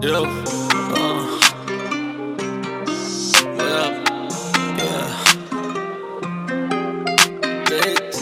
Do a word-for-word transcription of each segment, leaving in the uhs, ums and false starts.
Yo, uh, what up? Yeah, bitch.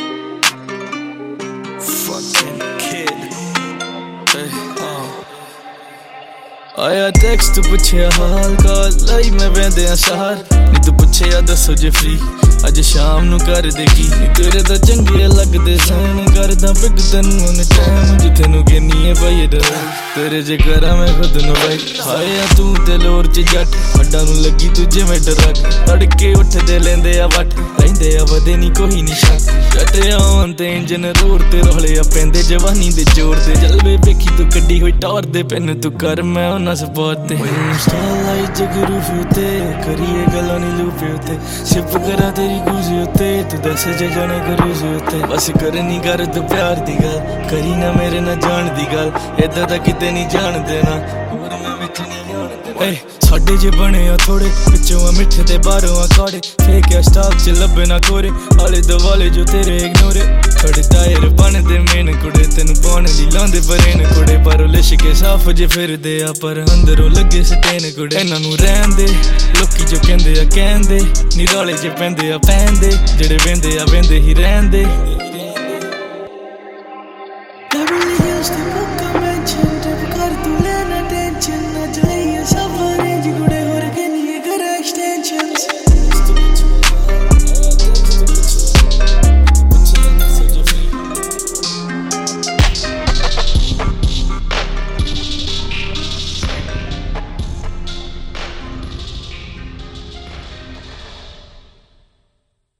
Fucking kid. Hey, uh. आया text पुछया हाल काल लाई मैं वेंदे आ शहर नी तू पुछया दसो जे फ्री अज शाम नू कर दे की तेरे दा चंगे लगदे सहन करदा पिग तैनू उन टाइम जिथे नू गेनी है भाई डर तेरे जे करा मैं खुद नू भाई हाया तू ते लोर च जट हड्डां नू लगी तू जिवें डरक तड़के उठदे लेंदे आ वट लैंदे आ वदे नी कोई निशा चटे आन ते इंजन रोड ते रोले आ पैंदे जवानी दे जोर ते जलवे वेखी तू कड्डी होई टॉर दे पैन तू कर मैं ना सपोर्ट ते स्टाइल आई जगरू फिरते करिए गल्लां नी लूपे उते शिप करा तेरी गुज़ी उते तू दस जे जाने करूज़ी उते बस करनी कर तू प्यार दी गल करी ना मेरे ना जान दी गल इदा दा किते नहीं जान देना और मैं विच नहीं जान देना ए साडे जे बने आ थोड़े विचों आ मिठे ते बाहरों आ काड़े फेक आ स्टाक च लब्बे ना कोरे आले दुआले जो तेरे इग्नोरे थोड़े टायर बन दे मेन कुड़े तेनू पाने ली लांदे बरेन कुड़े पर लिश के साफ जे फिरदे आ पर अंदरों लगे सटेन कुड़े इन्हां नू रहन दे लोकी जो कहंदे आ कहंदे निराले जे पैंदे आ पैंदे जेड़े वेंदे आ वेंदे ही रहन दे।